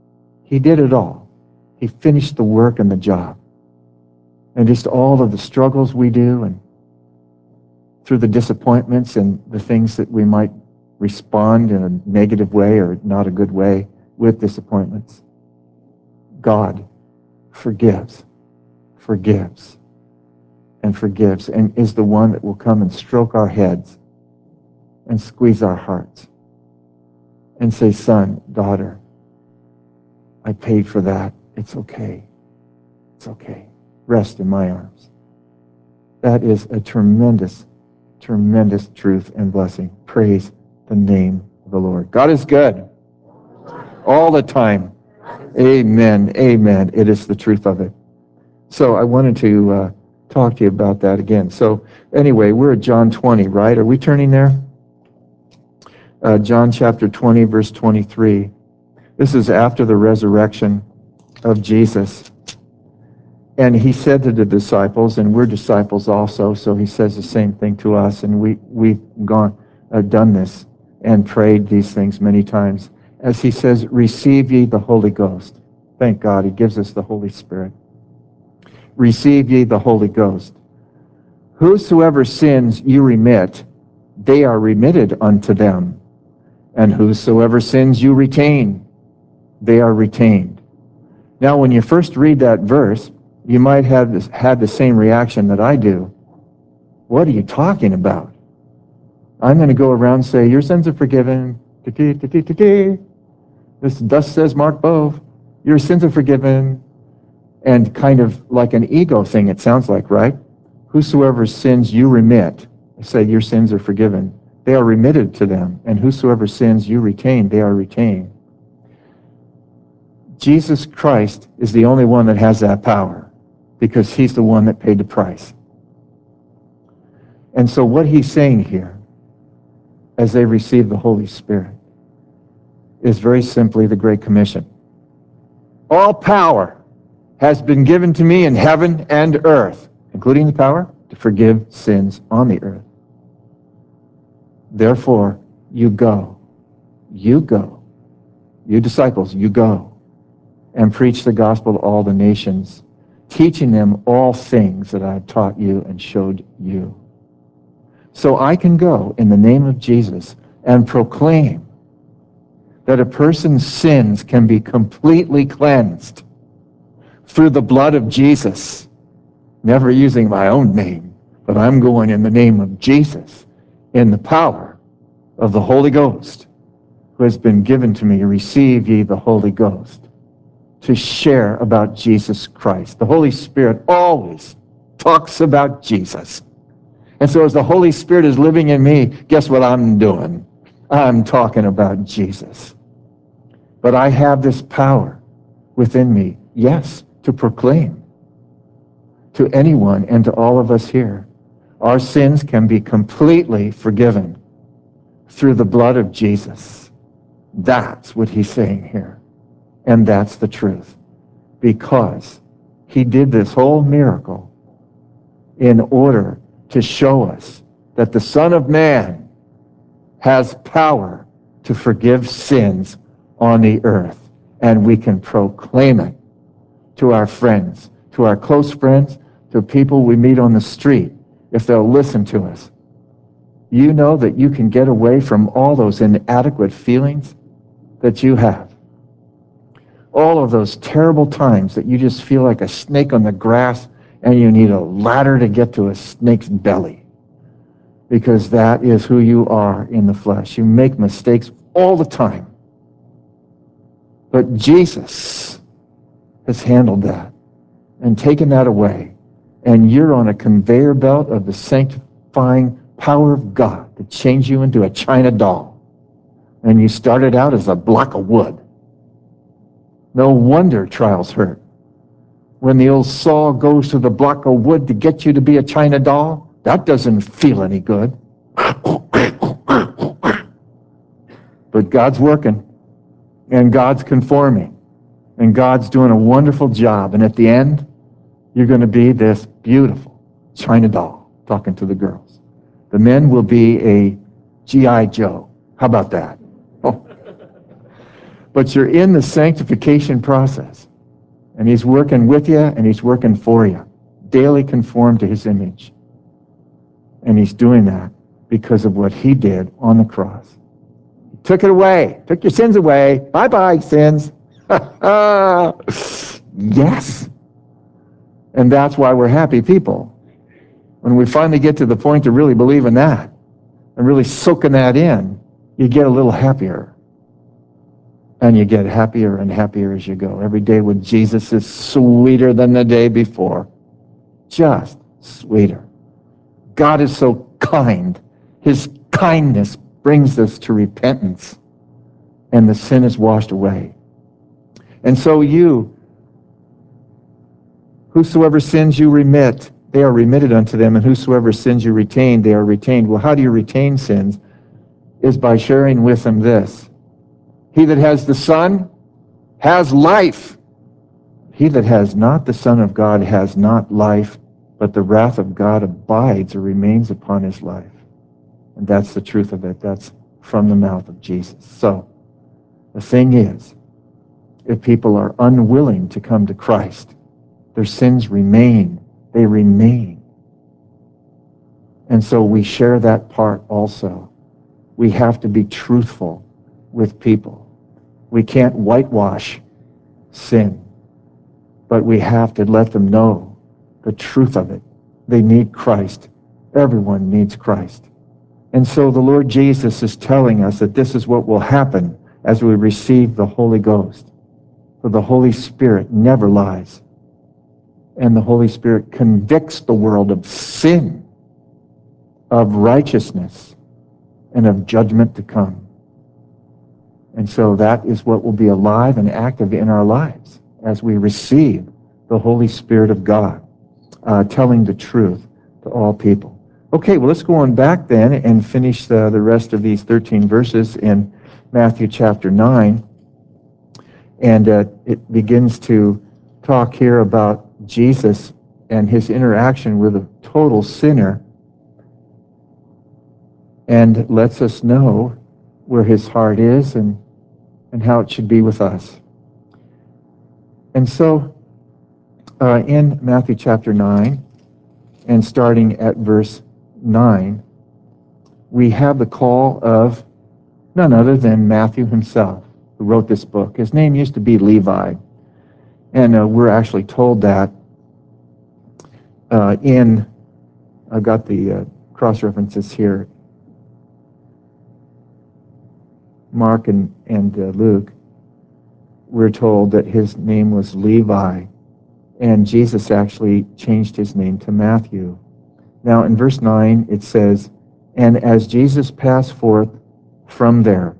Speaker 1: He did it all. He finished the work and the job. And just all of the struggles we do, and through the disappointments and the things that we might respond in a negative way or not a good way with disappointments, God forgives, forgives, and forgives, and is the one that will come and stroke our heads and squeeze our hearts and say, son, daughter, I paid for that. It's okay. It's okay. Rest in my arms. That is a tremendous, tremendous truth and blessing. Praise the name of the Lord. God is good all the time. Amen. Amen. It is the truth of it. So I wanted to uh, talk to you about that again. So anyway, we're at John twenty, right? Are we turning there? Uh, John chapter twenty, verse twenty-three. This is after the resurrection of Jesus. And he said to the disciples, and we're disciples also, so he says the same thing to us, and we, we've gone, uh, done this and prayed these things many times. As he says, receive ye the Holy Ghost. Thank God, he gives us the Holy Spirit. Receive ye the Holy Ghost. Whosoever sins you remit, they are remitted unto them. And whosoever sins you retain, they are retained. Now, when you first read that verse, you might have this, had the same reaction that I do. What are you talking about? I'm going to go around and say, your sins are forgiven. This thus says Mark Bove. Your sins are forgiven. And kind of like an ego thing, it sounds like, right? Whosoever sins you remit, I say your sins are forgiven. They are remitted to them. And whosoever sins you retain, they are retained. Jesus Christ is the only one that has that power because he's the one that paid the price. And so what he's saying here, as they receive the Holy Spirit, is very simply the Great Commission. All power has been given to me in heaven and earth, including the power to forgive sins on the earth. Therefore, you go, you go, you disciples, you go, and preach the gospel to all the nations, teaching them all things that I have taught you and showed you. So I can go in the name of Jesus and proclaim that a person's sins can be completely cleansed through the blood of Jesus, never using my own name, but I'm going in the name of Jesus, in the power of the Holy Ghost, who has been given to me. Receive ye the Holy Ghost, to share about Jesus Christ. The Holy Spirit always talks about Jesus. And so as the Holy Spirit is living in me, guess what I'm doing? I'm talking about Jesus. But I have this power within me, yes, to proclaim to anyone and to all of us here. Our sins can be completely forgiven through the blood of Jesus. That's what he's saying here. And that's the truth. Because he did this whole miracle in order to show us that the Son of Man has power to forgive sins on the earth. And we can proclaim it to our friends, to our close friends, to people we meet on the street, if they'll listen to us. You know that you can get away from all those inadequate feelings that you have. All of those terrible times that you just feel like a snake on the grass and you need a ladder to get to a snake's belly. Because that is who you are in the flesh. You make mistakes all the time. But Jesus has handled that and taken that away. And you're on a conveyor belt of the sanctifying power of God to change you into a china doll. And you started out as a block of wood. No wonder trials hurt. When the old saw goes to the block of wood to get you to be a china doll, that doesn't feel any good. But God's working, and God's conforming, and God's doing a wonderful job. And at the end, you're going to be this beautiful china doll, talking to the girls. The men will be a G I Joe. How about that? Oh. But you're in the sanctification process. And he's working with you and he's working for you. Daily conform to his image. And he's doing that because of what he did on the cross. He took it away. Took your sins away. Bye-bye, sins. Yes. And that's why we're happy people. When we finally get to the point to really believe in that and really soaking that in, you get a little happier. And you get happier and happier as you go. Every day with Jesus is sweeter than the day before. Just sweeter. God is so kind. His kindness brings us to repentance. And the sin is washed away. And so you, whosoever sins you remit, they are remitted unto them. And whosoever sins you retain, they are retained. Well, how do you retain sins? Is by sharing with them this. He that has the Son has life. He that has not the Son of God has not life, but the wrath of God abides or remains upon his life. And that's the truth of it. That's from the mouth of Jesus. So, the thing is, if people are unwilling to come to Christ, their sins remain. They remain. And so we share that part also. We have to be truthful with people. We can't whitewash sin, but we have to let them know the truth of it. They need Christ. Everyone needs Christ. And so the Lord Jesus is telling us that this is what will happen as we receive the Holy Ghost. For the Holy Spirit never lies. And the Holy Spirit convicts the world of sin, of righteousness, and of judgment to come. And so that is what will be alive and active in our lives as we receive the Holy Spirit of God, uh, telling the truth to all people. Okay, well, let's go on back then and finish the, the rest of these thirteen verses in Matthew chapter nine. And uh, it begins to talk here about Jesus and his interaction with a total sinner, and lets us know where his heart is and, and how it should be with us. And so, uh, in Matthew chapter nine, and starting at verse nine, we have the call of none other than Matthew himself, who wrote this book. His name used to be Levi, and uh, we're actually told that uh, in, I've got the uh, cross-references here, Mark and, and uh, Luke, we're told that his name was Levi, and Jesus actually changed his name to Matthew. Now in verse nine it says, "And as Jesus passed forth from there,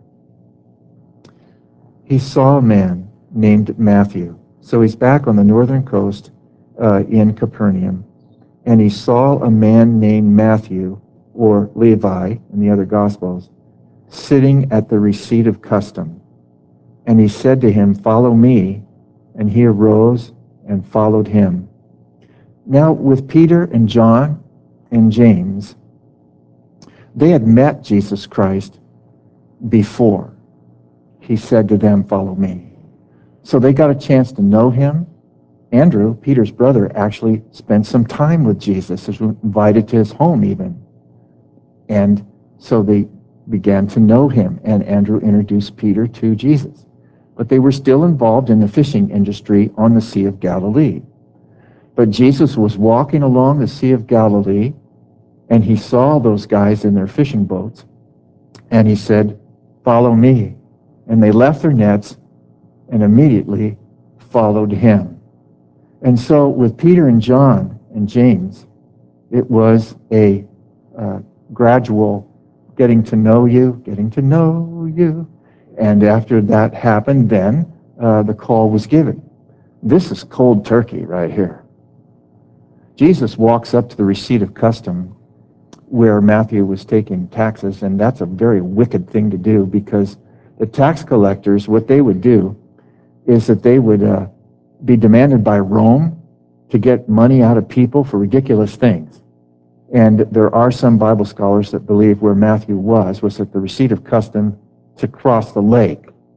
Speaker 1: he saw a man named Matthew." So he's back on the northern coast uh, in Capernaum, and he saw a man named Matthew, or Levi in the other Gospels, sitting at the receipt of custom. And he said to him, "Follow me." And he arose and followed him. Now with Peter and John and James, they had met Jesus Christ before he said to them, "Follow me." So they got a chance to know him. Andrew, Peter's brother, actually spent some time with Jesus. He was invited to his home even. And so they began to know him, and Andrew introduced Peter to Jesus. But they were still involved in the fishing industry on the Sea of Galilee. But Jesus was walking along the Sea of Galilee, and he saw those guys in their fishing boats, and he said, "Follow me." And they left their nets and immediately followed him. And so with Peter and John and James, it was a uh, gradual getting to know you, getting to know you. And after that happened, then uh, the call was given. This is cold turkey right here. Jesus walks up to the receipt of custom where Matthew was taking taxes, and that's a very wicked thing to do, because the tax collectors, what they would do is that they would uh, be demanded by Rome to get money out of people for ridiculous things. And there are some Bible scholars that believe where Matthew was, was at the receipt of custom to cross the lake.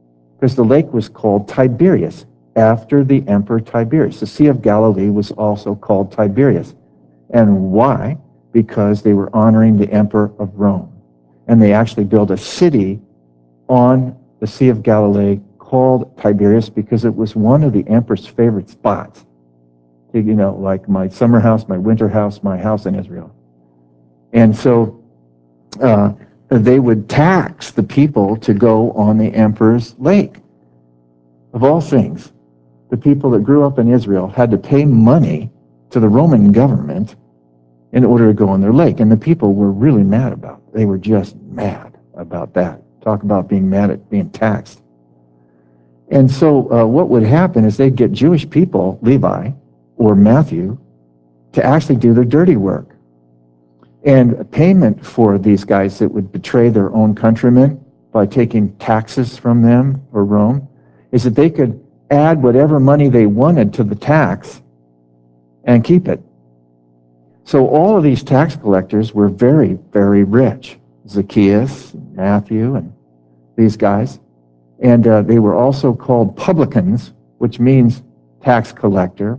Speaker 1: because the lake was called Tiberias, after the Emperor Tiberius. The Sea of Galilee was also called Tiberias. And why? Because they were honoring the Emperor of Rome. And they actually built a city on the Sea of Galilee called Tiberias because it was one of the emperor's favorite spots. You know, like my summer house, my winter house, my house in Israel. And so uh, they would tax the people to go on the emperor's lake. Of all things, the people that grew up in Israel had to pay money to the Roman government in order to go on their lake. And the people were really mad about it. They were just mad about that. Talk about being mad at being taxed. And so uh, what would happen is they'd get Jewish people, Levi or Matthew, to actually do their dirty work. And payment for these guys that would betray their own countrymen by taking taxes from them or Rome is that they could add whatever money they wanted to the tax and keep it. So all of these tax collectors were very, very rich. Zacchaeus, Matthew, and these guys. And uh, they were also called publicans, which means tax collector.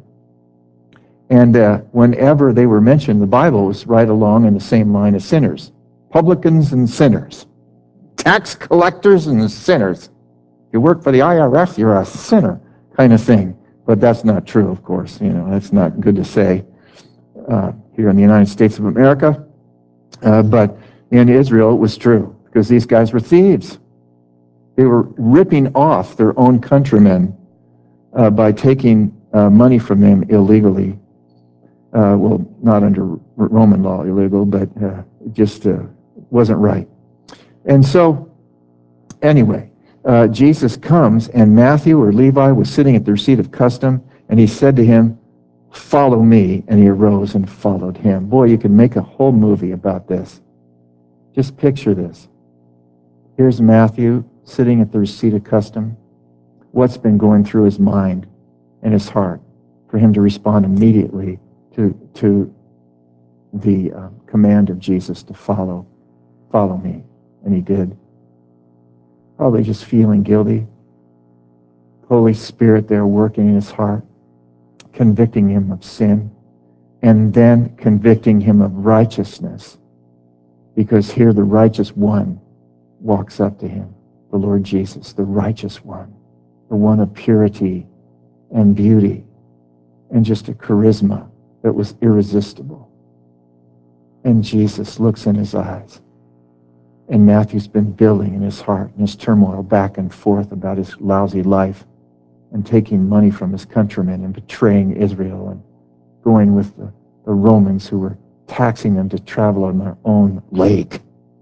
Speaker 1: And uh, whenever they were mentioned, the Bible was right along in the same line as sinners. Publicans and sinners. Tax collectors and sinners. You work for the I R S, you're a sinner, kind of thing. But that's not true, of course. You know, that's not good to say uh, here in the United States of America. Uh, but in Israel, it was true, because these guys were thieves. They were ripping off their own countrymen uh, by taking uh, money from them illegally. Uh, well, not under Roman law illegal, but uh, it just uh, wasn't right. And so, anyway, uh, Jesus comes, and Matthew or Levi was sitting at their seat of custom, and he said to him, "Follow me," and he arose and followed him. Boy, you can make a whole movie about this. Just picture this. Here's Matthew sitting at their seat of custom. What's been going through his mind and his heart for him to respond immediately to, to the uh, command of Jesus to follow, follow me. And he did. Probably just feeling guilty. Holy Spirit there working in his heart, convicting him of sin, and then convicting him of righteousness. Because here the righteous one walks up to him, the Lord Jesus, the righteous one, the one of purity and beauty and just a charisma that was irresistible. And Jesus looks in his eyes. And Matthew's been building in his heart and his turmoil back and forth about his lousy life and taking money from his countrymen and betraying Israel and going with the, the Romans who were taxing them to travel on their own lake.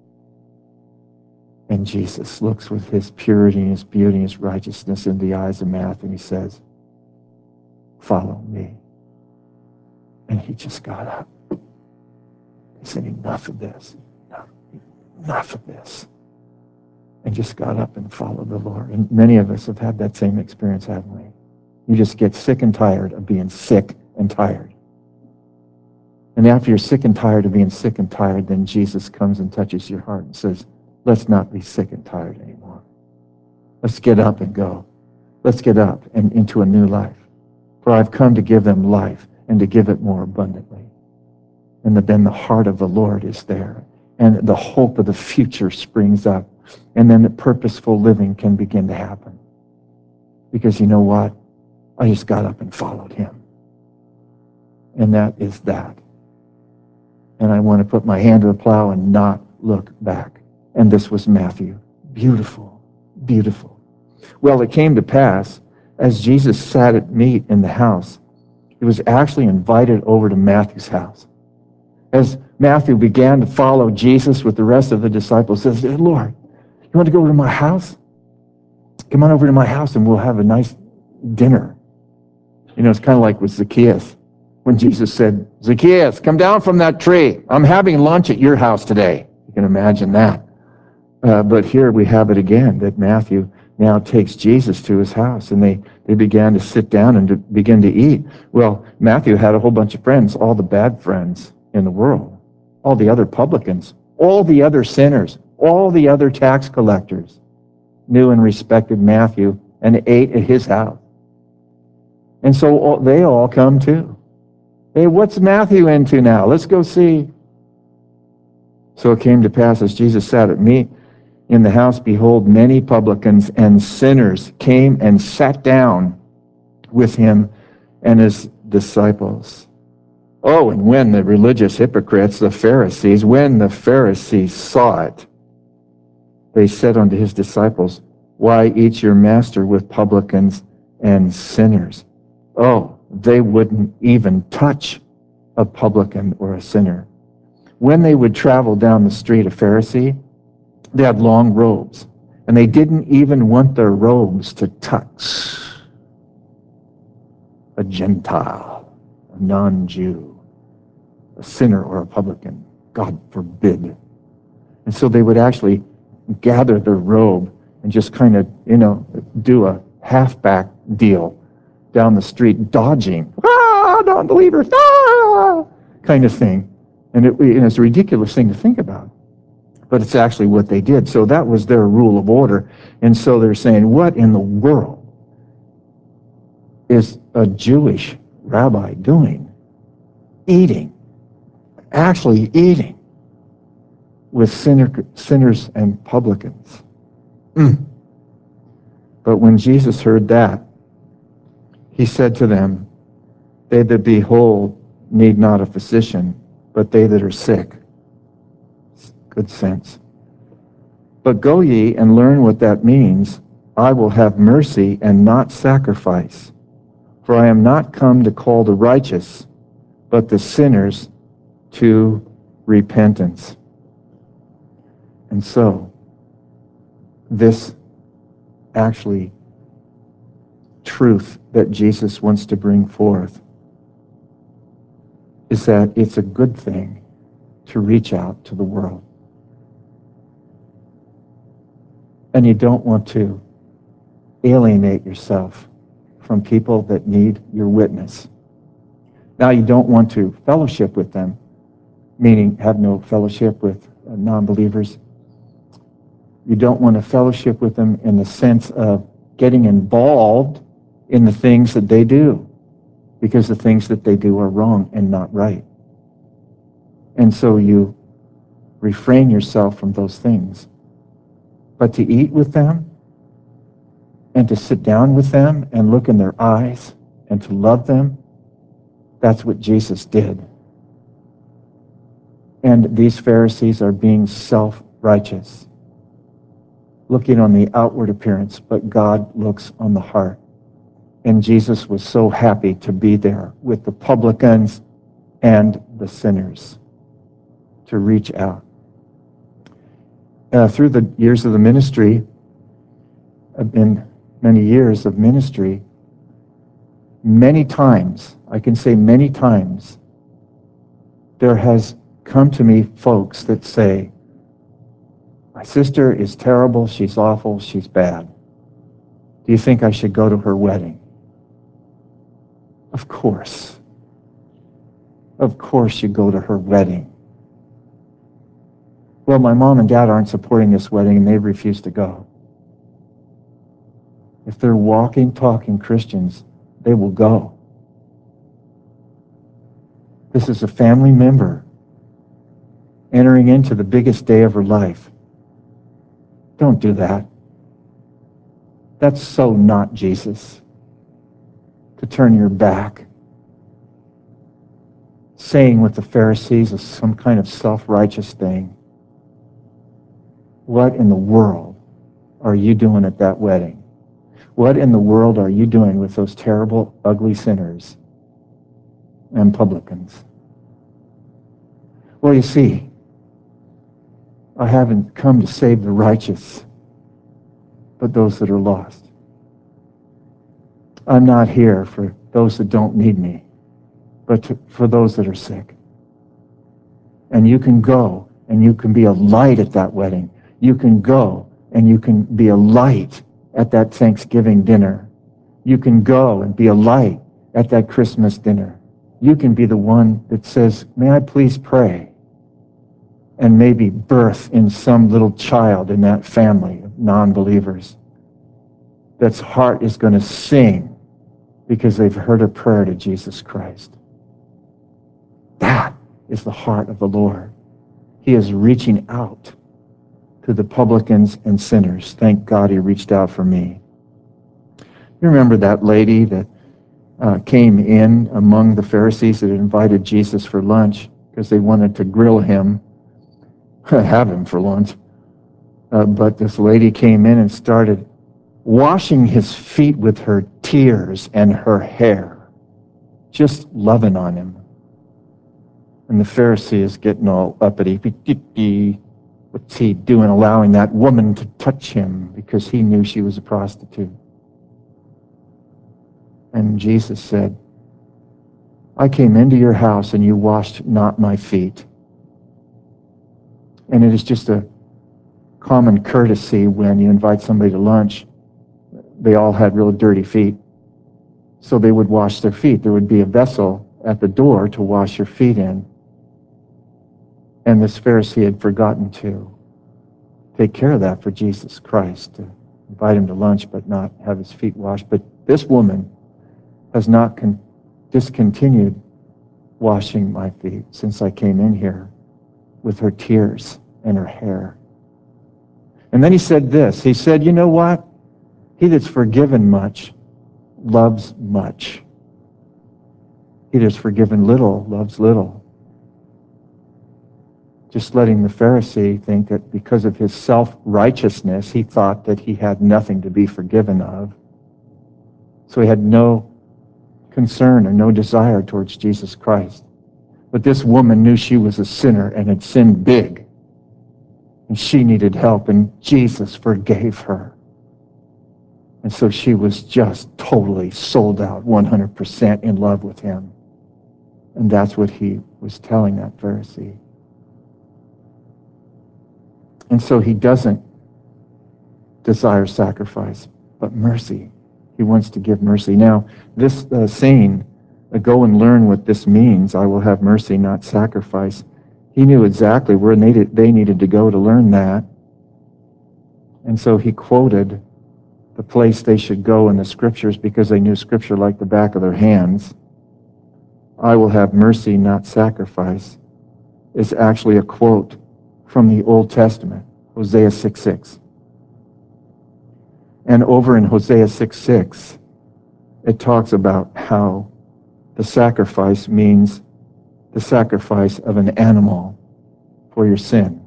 Speaker 1: And Jesus looks with his purity and his beauty and his righteousness in the eyes of Matthew, and he says, "Follow me." And he just got up. He said, "Enough of this. Enough, enough of this." And just got up and followed the Lord. And many of us have had that same experience, haven't we? You just get sick and tired of being sick and tired. And after you're sick and tired of being sick and tired, then Jesus comes and touches your heart and says, "Let's not be sick and tired anymore. Let's get up and go. Let's get up and into a new life. For I've come to give them life and to give it more abundantly." And then the heart of the Lord is there. And the hope of the future springs up. And then the purposeful living can begin to happen. Because you know what? I just got up and followed him. And that is that. And I want to put my hand to the plow and not look back. And this was Matthew. Beautiful, beautiful. Well, it came to pass, as Jesus sat at meat in the house, he was actually invited over to Matthew's house. As Matthew began to follow Jesus with the rest of the disciples, says, "Lord, you want to go over to my house? Come on over to my house and we'll have a nice dinner." You know, it's kind of like with Zacchaeus. When Jesus said, "Zacchaeus, come down from that tree. I'm having lunch at your house today." You can imagine that. Uh, but here we have it again, that Matthew now takes Jesus to his house, and they, they began to sit down and to begin to eat. Well, Matthew had a whole bunch of friends, all the bad friends in the world, all the other publicans, all the other sinners, all the other tax collectors. knew and respected Matthew and ate at his house. And so all, they all come too. Hey, what's Matthew into now? Let's go see. So it came to pass as Jesus sat at meat in the house, behold, many publicans and sinners came and sat down with him and his disciples. Oh, and when the religious hypocrites, the Pharisees, when the Pharisees saw it, they said unto his disciples, why eat your master with publicans and sinners? Oh, they wouldn't even touch a publican or a sinner. When they would travel down the street, a Pharisee, they had long robes, and they didn't even want their robes to touch a Gentile, a non-Jew, a sinner or a publican. God forbid. And so they would actually gather their robe and just kind of, you know, do a halfback deal down the street, dodging, ah, non-believers, ah, kind of thing. And it, it's a ridiculous thing to think about. But it's actually what they did. So that was their rule of order. And so they're saying, what in the world is a Jewish rabbi doing? Eating, actually eating with sinner, sinners and publicans. Mm. But when Jesus heard that, he said to them, they that be whole need not a physician, but they that are sick. Good sense. But go ye and learn what that means. I will have mercy and not sacrifice. For I am not come to call the righteous, but the sinners to repentance. And so, this actually truth that Jesus wants to bring forth is that it's a good thing to reach out to the world. And you don't want to alienate yourself from people that need your witness. Now, you don't want to fellowship with them, meaning have no fellowship with uh, non-believers. You don't want to fellowship with them in the sense of getting involved in the things that they do, because the things that they do are wrong and not right. And so you refrain yourself from those things. But to eat with them and to sit down with them and look in their eyes and to love them, that's what Jesus did. And these Pharisees are being self-righteous, looking on the outward appearance, but God looks on the heart. And Jesus was so happy to be there with the publicans and the sinners to reach out. Uh, through the years of the ministry, in many years of ministry, many times, I can say many times, there has come to me folks that say, my sister is terrible, she's awful, she's bad. Do you think I should go to her wedding? Of course. Of course you go to her wedding. Well, my mom and dad aren't supporting this wedding and they refuse to go. If they're walking, talking Christians, they will go. This is a family member entering into the biggest day of her life. Don't do that. That's so not Jesus. To turn your back. Saying what the Pharisees is some kind of self-righteous thing. What in the world are you doing at that wedding? What in the world are you doing with those terrible, ugly sinners and publicans? Well, you see, I haven't come to save the righteous, but those that are lost. I'm not here for those that don't need me, but to, for those that are sick. And you can go and you can be a light at that wedding. You can go and you can be a light at that Thanksgiving dinner. You can go and be a light at that Christmas dinner. You can be the one that says, may I please pray? And maybe birth in some little child in that family non-believers that's heart is going to sing because they've heard a prayer to Jesus Christ. That is the heart of the Lord. He is reaching out to the publicans and sinners. Thank God he reached out for me. You remember that lady that uh, came in among the Pharisees that invited Jesus for lunch because they wanted to grill him, have him for lunch. Uh, but this lady came in and started washing his feet with her tears and her hair, just loving on him. And the Pharisee is getting all uppity. What's he doing, allowing that woman to touch him because he knew she was a prostitute? And Jesus said, I came into your house and you washed not my feet. And it is just a common courtesy when you invite somebody to lunch. They all had real dirty feet. So they would wash their feet. There would be a vessel at the door to wash your feet in. And this Pharisee had forgotten to take care of that for Jesus Christ, to invite him to lunch but not have his feet washed. But this woman has not con- discontinued washing my feet since I came in here with her tears and her hair. And then he said this. He said, you know what? He that's forgiven much loves much. He that's forgiven little loves little. Just letting the Pharisee think that because of his self-righteousness, he thought that he had nothing to be forgiven of. So he had no concern or no desire towards Jesus Christ. But this woman knew she was a sinner and had sinned big. And she needed help, and Jesus forgave her. And so she was just totally sold out, one hundred percent in love with him. And that's what he was telling that Pharisee. And so he doesn't desire sacrifice, but mercy. He wants to give mercy. Now, this uh, saying, uh, go and learn what this means, I will have mercy, not sacrifice. He knew exactly where they needed, they needed to go to learn that. And so he quoted the place they should go in the scriptures because they knew scripture like the back of their hands. I will have mercy, not sacrifice, is actually a quote from the Old Testament, Hosea six six. And over in Hosea six six, it talks about how the sacrifice means the sacrifice of an animal for your sin.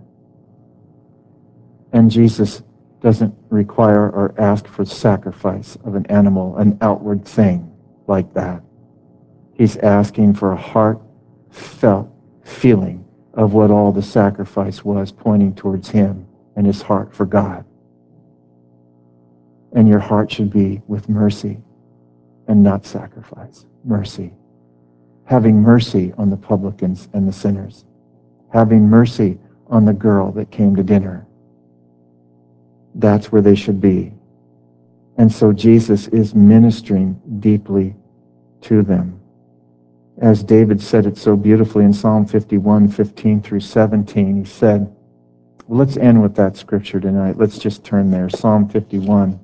Speaker 1: And Jesus doesn't require or ask for sacrifice of an animal, an outward thing like that. He's asking for a heartfelt feeling of what all the sacrifice was, pointing towards him and his heart for God. And your heart should be with mercy and not sacrifice. Mercy. Having mercy on the publicans and the sinners. Having mercy on the girl that came to dinner. That's where they should be. And so Jesus is ministering deeply to them. As David said it so beautifully in Psalm fifty-one, fifteen through seventeen, he said, well, let's end with that scripture tonight. Let's just turn there. Psalm fifty-one.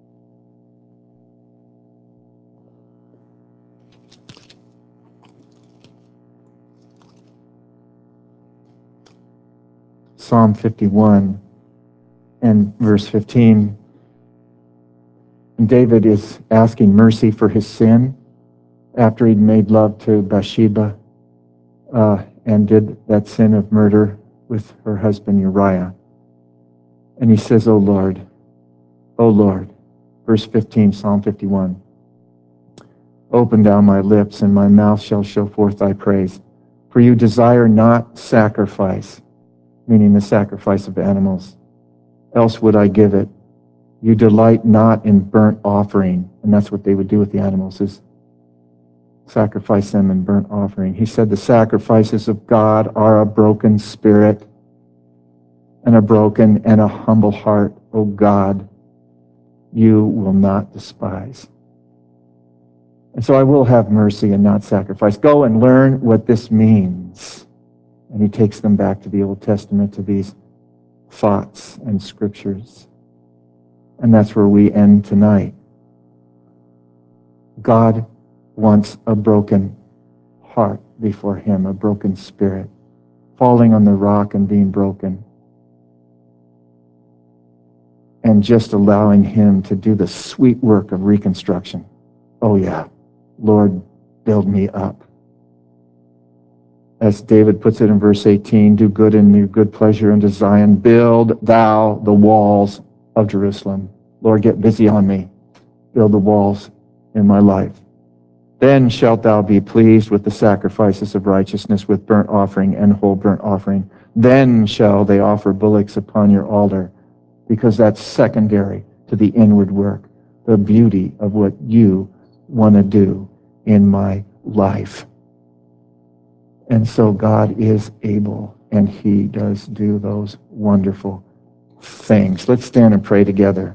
Speaker 1: Psalm fifty-one and verse fifteen. And David is asking mercy for his sin after he'd made love to Bathsheba uh, and did that sin of murder with her husband Uriah. And he says, O Lord, O Lord, verse fifteen, Psalm fifty-one, open thou my lips, and my mouth shall show forth thy praise. For you desire not sacrifice, meaning the sacrifice of animals, else would I give it. You delight not in burnt offering. And that's what they would do with the animals, is sacrifice them in burnt offering. He said the sacrifices of God are a broken spirit and a broken and a humble heart. O God, you will not despise. And so I will have mercy and not sacrifice. Go and learn what this means. And he takes them back to the Old Testament, to these thoughts and scriptures. And that's where we end tonight. God wants a broken heart before him, a broken spirit, falling on the rock and being broken, and just allowing him to do the sweet work of reconstruction. Oh yeah, Lord, build me up. As David puts it in verse eighteen, do good in your good pleasure unto Zion. Build thou the walls of Jerusalem. Lord, get busy on me. Build the walls in my life. Then shalt thou be pleased with the sacrifices of righteousness, with burnt offering and whole burnt offering. Then shall they offer bullocks upon your altar, because that's secondary to the inward work, the beauty of what you want to do in my life. And so God is able, and he does do those wonderful things. Let's stand and pray together.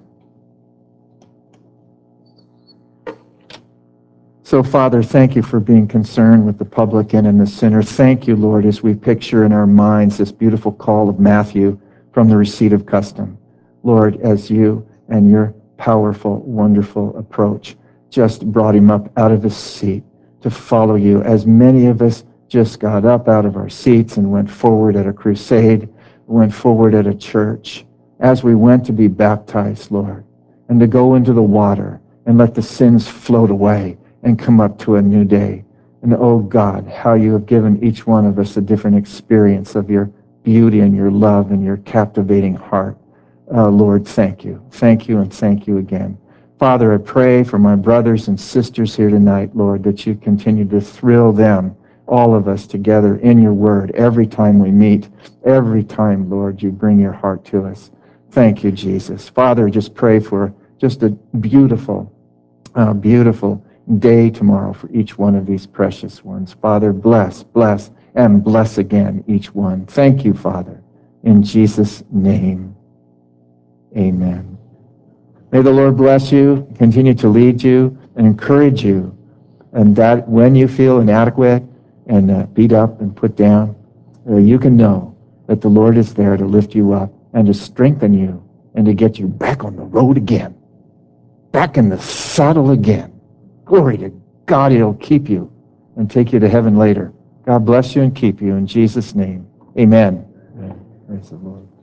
Speaker 1: So, Father, thank you for being concerned with the publican and the sinner. Thank you, Lord, as we picture in our minds this beautiful call of Matthew from the receipt of custom. Lord, as you and your powerful, wonderful approach just brought him up out of his seat to follow you, as many of us just got up out of our seats and went forward at a crusade, went forward at a church, as we went to be baptized, Lord, and to go into the water and let the sins float away and come up to a new day. And oh God, how you have given each one of us a different experience of your beauty and your love and your captivating heart. Uh, Lord, thank you. Thank you and thank you again. Father, I pray for my brothers and sisters here tonight, Lord, that you continue to thrill them, all of us together in your word every time we meet. Every time, Lord, you bring your heart to us. Thank you, Jesus. Father, just pray for just a beautiful, uh, beautiful day tomorrow for each one of these precious ones. Father, bless, bless, and bless again each one. Thank you, Father. In Jesus' name, amen. May the Lord bless you, continue to lead you, and encourage you. And that when you feel inadequate and uh, beat up and put down, uh, you can know that the Lord is there to lift you up and to strengthen you and to get you back on the road again, back in the saddle again. Glory to God, he'll keep you and take you to heaven later. God bless you and keep you in Jesus' name. Amen. Amen. Praise the Lord.